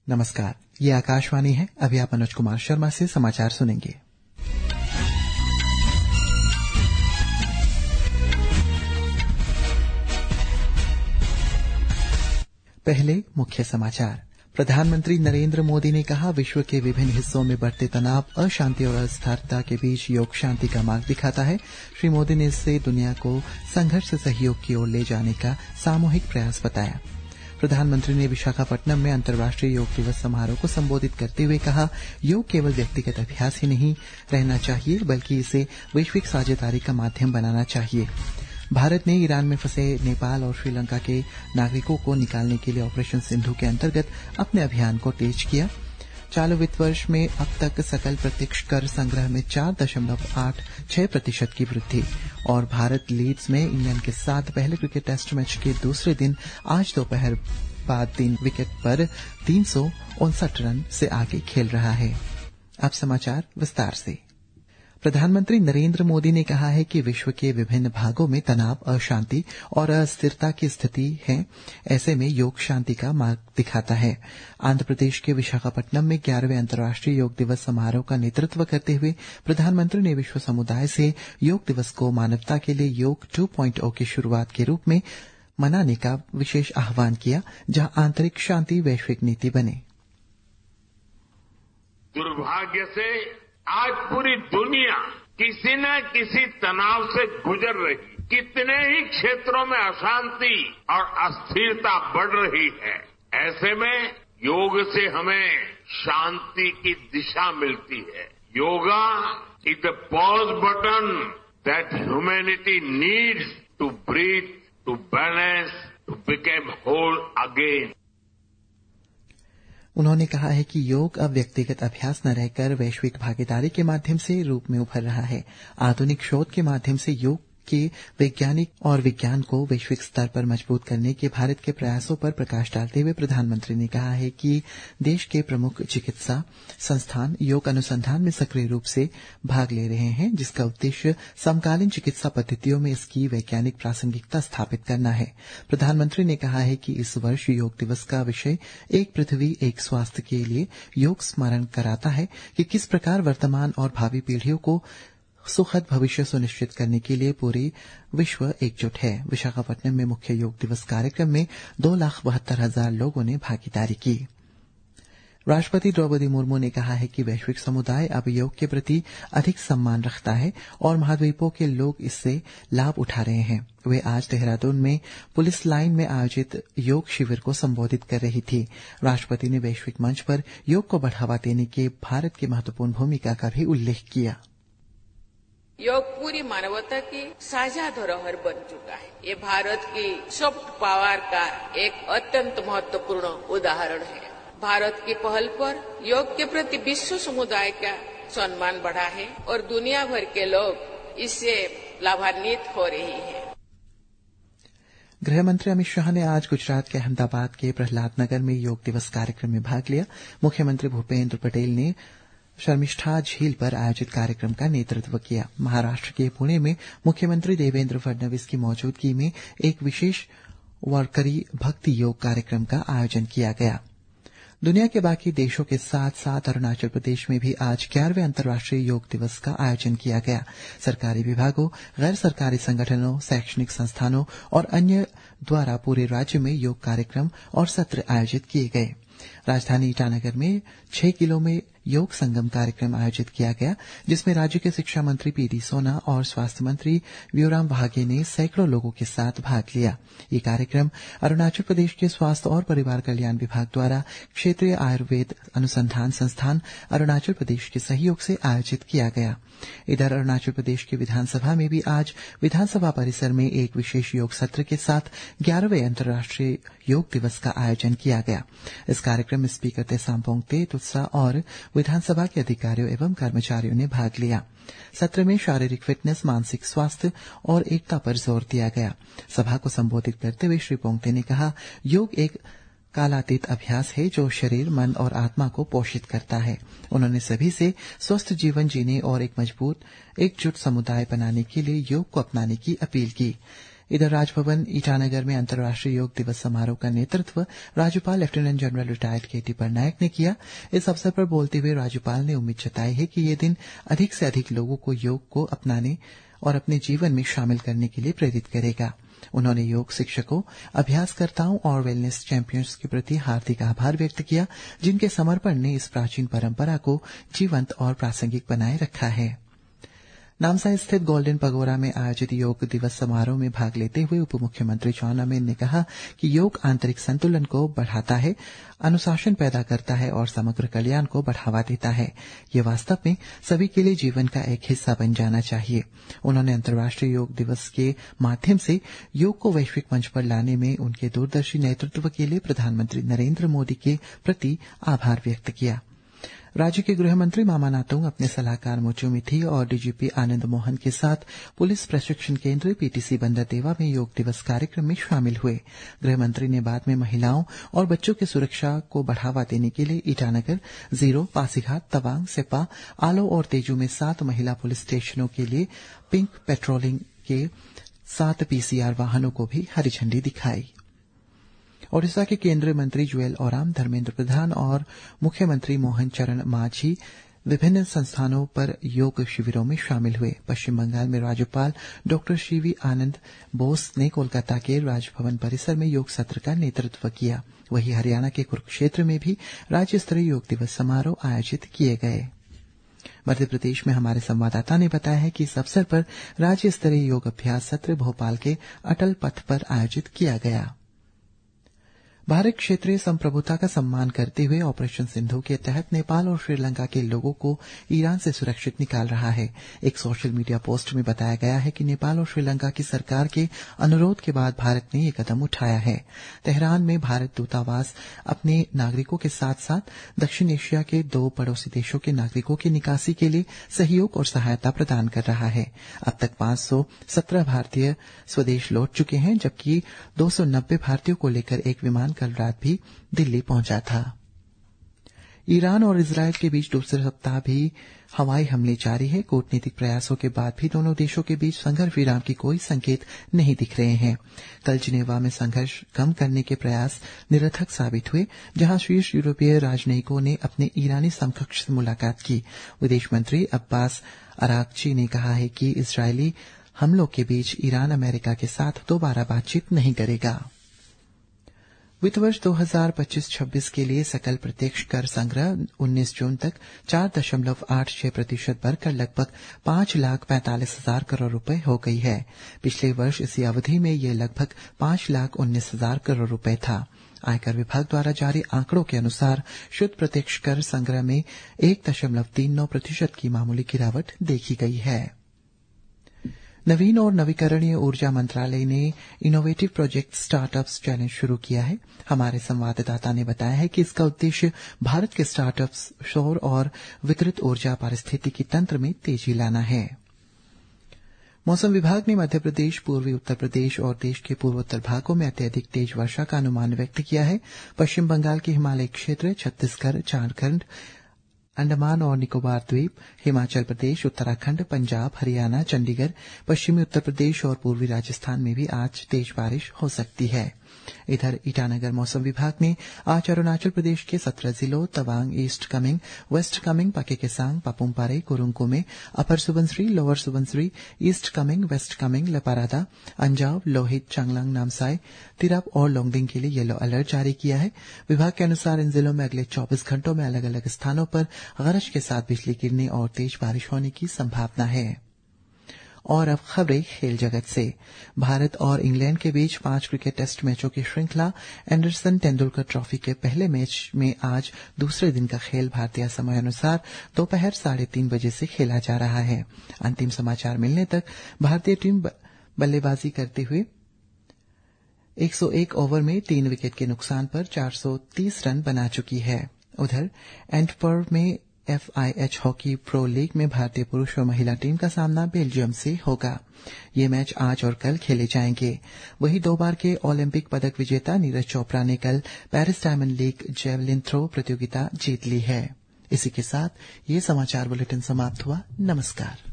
नमस्कार, ये आकाशवाणी है। अभी आप मनोज कुमार शर्मा से समाचार सुनेंगे। पहले मुख्य समाचार। प्रधानमंत्री नरेंद्र मोदी ने कहा, विश्व के विभिन्न हिस्सों में बढ़ते तनाव, अशांति और अस्थिरता के बीच योग शांति का मार्ग दिखाता है। श्री मोदी ने इससे दुनिया को संघर्ष से सहयोग की ओर ले जाने का सामूहिक प्रयास बताया। प्रधानमंत्री ने विशाखापट्टनम में अंतर्राष्ट्रीय योग दिवस समारोह को संबोधित करते हुए कहा, योग केवल व्यक्तिगत अभ्यास ही नहीं रहना चाहिए, बल्कि इसे वैश्विक साझेदारी का माध्यम बनाना चाहिए। भारत ने ईरान में फंसे नेपाल और श्रीलंका के नागरिकों को निकालने के लिए ऑपरेशन सिंधु के अंतर्गत अपने अभियान को तेज किया। चालू वित्त वर्ष में अब तक सकल प्रत्यक्ष कर संग्रह में 4.86% की वृद्धि। और भारत लीड्स में इंग्लैंड के साथ पहले क्रिकेट टेस्ट मैच के दूसरे दिन आज दोपहर बाद 3 विकेट पर 359 रन से आगे खेल रहा है। अब समाचार विस्तार से। प्रधानमंत्री नरेंद्र मोदी ने कहा है कि विश्व के विभिन्न भागों में तनाव, अशांति और अस्थिरता की स्थिति है। ऐसे में योग शांति का मार्ग दिखाता है। आंध्र प्रदेश के विशाखापट्टनम में 11वें अंतर्राष्ट्रीय योग दिवस समारोह का नेतृत्व करते हुए प्रधानमंत्री ने विश्व समुदाय से योग दिवस को मानवता के लिए योग 2.0 की शुरुआत के रूप में मनाने का विशेष आह्वान किया, जहां आंतरिक शांति वैश्विक नीति बने। दुर्भाग्य से आज पूरी दुनिया किसी न किसी तनाव से गुजर रही। कितने ही क्षेत्रों में अशांति और अस्थिरता बढ़ रही है। ऐसे में योग से हमें शांति की दिशा मिलती है। Yoga is the pause button that humanity needs to breathe, to balance, to become whole again. उन्होंने कहा है कि योग अब व्यक्तिगत अभ्यास न रहकर वैश्विक भागीदारी के माध्यम से रूप में उभर रहा है। आधुनिक शोध के माध्यम से योग के वैज्ञानिक और विज्ञान को वैश्विक स्तर पर मजबूत करने के भारत के प्रयासों पर प्रकाश डालते हुए प्रधानमंत्री ने कहा है कि देश के प्रमुख चिकित्सा संस्थान योग अनुसंधान में सक्रिय रूप से भाग ले रहे हैं, जिसका उद्देश्य समकालीन चिकित्सा पद्धतियों में इसकी वैज्ञानिक प्रासंगिकता स्थापित करना है। प्रधानमंत्री ने कहा है कि इस वर्ष योग दिवस का विषय एक पृथ्वी एक स्वास्थ्य के लिए योग स्मरण कराता है कि किस प्रकार वर्तमान और भावी पीढ़ियों को सुखद भविष्य सुनिश्चित करने के लिए पूरी विश्व एकजुट है। विशाखापट्टनम में मुख्य योग दिवस कार्यक्रम में 2,72,000 लोगों ने भागीदारी की। राष्ट्रपति द्रौपदी मुर्मू ने कहा है कि वैश्विक समुदाय अब योग के प्रति अधिक सम्मान रखता है और महाद्वीपों के लोग इससे लाभ उठा रहे हैं। वे आज देहरादून में पुलिस लाइन में आयोजित योग शिविर को संबोधित कर रही थी। राष्ट्रपति ने वैश्विक मंच पर योग को बढ़ावा देने के भारत की महत्वपूर्ण भूमिका का भी उल्लेख किया। योग पूरी मानवता की साझा धरोहर बन चुका है। ये भारत की सॉफ्ट पावर का एक अत्यंत महत्वपूर्ण उदाहरण है। भारत की पहल पर योग के प्रति विश्व समुदाय का सम्मान बढ़ा है और दुनिया भर के लोग इससे लाभान्वित हो रहे हैं। गृहमंत्री अमित शाह ने आज गुजरात के अहमदाबाद के प्रहलाद नगर में योग दिवस कार्यक्रम में भाग लिया। मुख्यमंत्री भूपेन्द्र पटेल ने शर्मिष्ठा झील पर आयोजित कार्यक्रम का नेतृत्व किया। महाराष्ट्र के पुणे में मुख्यमंत्री देवेंद्र फडणवीस की मौजूदगी में एक विशेष वारकरी भक्ति योग कार्यक्रम का आयोजन किया गया। दुनिया के बाकी देशों के साथ साथ अरुणाचल प्रदेश में भी आज 11वें अंतर्राष्ट्रीय योग दिवस का आयोजन किया गया। सरकारी विभागों, गैर सरकारी संगठनों, शैक्षणिक संस्थानों और अन्य द्वारा पूरे राज्य में योग कार्यक्रम और सत्र आयोजित किए गए। राजधानी ईटानगर में 6 किलो में योग संगम कार्यक्रम आयोजित किया गया, जिसमें राज्य के शिक्षा मंत्री पीडी सोना और स्वास्थ्य मंत्री व्योराम वाघे ने सैकड़ों लोगों के साथ भाग लिया। ये कार्यक्रम अरुणाचल प्रदेश के स्वास्थ्य और परिवार कल्याण विभाग द्वारा क्षेत्रीय आयुर्वेद अनुसंधान संस्थान अरुणाचल प्रदेश के सहयोग से आयोजित किया गया। इधर अरुणाचल प्रदेश की विधानसभा में भी आज विधानसभा परिसर में एक विशेष योग सत्र के साथ 11वें अंतर्राष्ट्रीय योग दिवस का आयोजन किया गया। इस कार्यक्रम में स्पीकर तेसाम तुत्सा और विधानसभा के अधिकारियों एवं कर्मचारियों ने भाग लिया। सत्र में शारीरिक फिटनेस, मानसिक स्वास्थ्य और एकता पर जोर दिया गया। सभा को संबोधित करते हुए श्री पोंगते ने कहा, योग एक कालातीत अभ्यास है जो शरीर, मन और आत्मा को पोषित करता है। उन्होंने सभी से स्वस्थ जीवन जीने और एक मजबूत एकजुट समुदाय बनाने के लिए योग को अपनाने की अपील की। इधर राजभवन ईटानगर में अंतर्राष्ट्रीय योग दिवस समारोह का नेतृत्व राज्यपाल lieutenant general retired K T Patnaik ने किया। इस अवसर पर बोलते हुए राज्यपाल ने उम्मीद जताई है कि ये दिन अधिक से अधिक लोगों को योग को अपनाने और अपने जीवन में शामिल करने के लिए प्रेरित करेगा। उन्होंने योग शिक्षकों, अभ्यासकर्ताओं और वेलनेस चैंपियंस के प्रति हार्दिक आभार व्यक्त किया, जिनके समर्पण ने इस प्राचीन परंपरा को जीवंत और प्रासंगिक बनाए रखा है। नामसाई स्थित गोल्डन पगोरा में आयोजित योग दिवस समारोह में भाग लेते हुए उप मुख्यमंत्री चाउना मेन ने कहा कि योग आंतरिक संतुलन को बढ़ाता है, अनुशासन पैदा करता है और समग्र कल्याण को बढ़ावा देता है। ये वास्तव में सभी के लिए जीवन का एक हिस्सा बन जाना चाहिए। उन्होंने अंतर्राष्ट्रीय योग दिवस के माध्यम से योग को वैश्विक मंच पर लाने में उनके दूरदर्शी नेतृत्व के लिए प्रधानमंत्री नरेंद्र मोदी के प्रति आभार व्यक्त किया। राज्य के गृह मंत्री मामा नातुंग अपने सलाहकार मोचू मिथी और डीजीपी आनंद मोहन के साथ पुलिस प्रशिक्षण केंद्र पीटीसी बंदरदेवा में योग दिवस कार्यक्रम में शामिल हुए। गृह मंत्री ने बाद में महिलाओं और बच्चों की सुरक्षा को बढ़ावा देने के लिए ईटानगर, जीरो, पासीघाट, तवांग, सेप्पा, आलो और तेजू में 7 महिला पुलिस स्टेशनों के लिए पिंक पेट्रोलिंग के 7 पीसीआर वाहनों को भी हरी झंडी दिखाई। ओडिशा के केंद्रीय मंत्री जुएल ओराम, धर्मेंद्र प्रधान और मुख्यमंत्री मोहन चरण मांझी विभिन्न संस्थानों पर योग शिविरों में शामिल हुए। पश्चिम बंगाल में राज्यपाल डॉ सीवी आनंद बोस ने कोलकाता के राजभवन परिसर में योग सत्र का नेतृत्व किया। वहीं हरियाणा के कुरुक्षेत्र में भी राज्य स्तरीय योग दिवस समारोह आयोजित किए गए। मध्य प्रदेश में हमारे संवाददाता ने बताया है कि इस अवसर पर राज्य स्तरीय योग अभ्यास सत्र भोपाल के अटल पथ पर आयोजित किया गया। भारत क्षेत्रीय संप्रभुता का सम्मान करते हुए ऑपरेशन सिंधु के तहत नेपाल और श्रीलंका के लोगों को ईरान से सुरक्षित निकाल रहा है। एक सोशल मीडिया पोस्ट में बताया गया है कि नेपाल और श्रीलंका की सरकार के अनुरोध के बाद भारत ने ये कदम उठाया है। तेहरान में भारत दूतावास अपने नागरिकों के साथ साथ दक्षिण एशिया के 2 पड़ोसी देशों के नागरिकों की निकासी के लिए सहयोग और सहायता प्रदान कर रहा है। अब तक 517 भारतीय स्वदेश लौट चुके हैं, जबकि 290 भारतीयों को लेकर एक विमान कल रात भी दिल्ली पहुंचा था। ईरान और इजरायल के बीच दूसरे सप्ताह भी हवाई हमले जारी है। कूटनीतिक प्रयासों के बाद भी दोनों देशों के बीच संघर्ष विराम की कोई संकेत नहीं दिख रहे हैं। कल जिनेवा में संघर्ष कम करने के प्रयास निरर्थक साबित हुए, जहां शीर्ष यूरोपीय राजनयिकों ने अपने ईरानी समकक्ष से मुलाकात की। विदेश मंत्री अब्बास अरागची ने कहा है कि इजरायली हमलों के बीच ईरान अमेरिका के साथ दोबारा बातचीत नहीं करेगा। वित्त वर्ष 2025-26 के लिए सकल प्रत्यक्ष कर संग्रह 19 जून तक 4.86% बढ़कर लगभग 5,45,000 करोड़ रुपए हो गई है। पिछले वर्ष इसी अवधि में यह लगभग 5,19,000 करोड़ रुपए था। आयकर विभाग द्वारा जारी आंकड़ों के अनुसार शुद्ध प्रत्यक्ष कर संग्रह में 1.39% की मामूली गिरावट देखी गई है। नवीन और नवीकरणीय ऊर्जा मंत्रालय ने इनोवेटिव प्रोजेक्ट स्टार्टअप्स चैलेंज शुरू किया है। हमारे संवाददाता ने बताया है कि इसका उद्देश्य भारत के स्टार्टअप्स सौर और वितरित ऊर्जा पारिस्थितिकी तंत्र में तेजी लाना है। मौसम विभाग ने मध्य प्रदेश, पूर्वी उत्तर प्रदेश और देश के पूर्वोत्तर भागों में अत्यधिक तेज वर्षा का अनुमान व्यक्त किया है। पश्चिम बंगाल के हिमालयी क्षेत्र, छत्तीसगढ़, झारखंड, अंडमान और निकोबार द्वीप, हिमाचल प्रदेश, उत्तराखंड, पंजाब, हरियाणा, चंडीगढ़, पश्चिमी उत्तर प्रदेश और पूर्वी राजस्थान में भी आज तेज बारिश हो सकती है। इधर ईटानगर मौसम विभाग ने आज अरुणाचल प्रदेश के 17 जिलों तवांग, ईस्ट कामेंग, वेस्ट कामेंग, पाके केसांग, पापुमपारे, कुरुंग में, upper Subansiri, lower Subansiri, east Kameng, west Kameng, Leparada, Anjaw, Lohit, Changlang, Namsai, Tirap और लोंगडिंग के लिए येलो अलर्ट जारी किया है। विभाग के अनुसार इन जिलों में अगले 24 घंटों में अलग अलग स्थानों पर गरज के साथ बिजली गिरने और तेज बारिश होने की संभावना है। और अब खबरें खेल जगत से। भारत और इंग्लैंड के बीच 5 क्रिकेट टेस्ट मैचों की श्रृंखला एंडरसन तेंदुलकर ट्रॉफी के पहले मैच में आज दूसरे दिन का खेल भारतीय समय अनुसार दोपहर 3:30 बजे से खेला जा रहा है। अंतिम समाचार मिलने तक भारतीय टीम बल्लेबाजी करते हुए 101 ओवर में 3 विकेट के नुकसान पर 430 रन बना चुकी है। उधर एंटवर्प में FIH हॉकी प्रो लीग में भारतीय पुरुष और महिला टीम का सामना बेल्जियम से होगा। ये मैच आज और कल खेले जाएंगे। वहीं 2 बार के ओलंपिक पदक विजेता नीरज चोपड़ा ने कल Paris Diamond League javelin throw प्रतियोगिता जीत ली है। इसी के साथ ये समाचार बुलेटिन समाप्त हुआ। नमस्कार।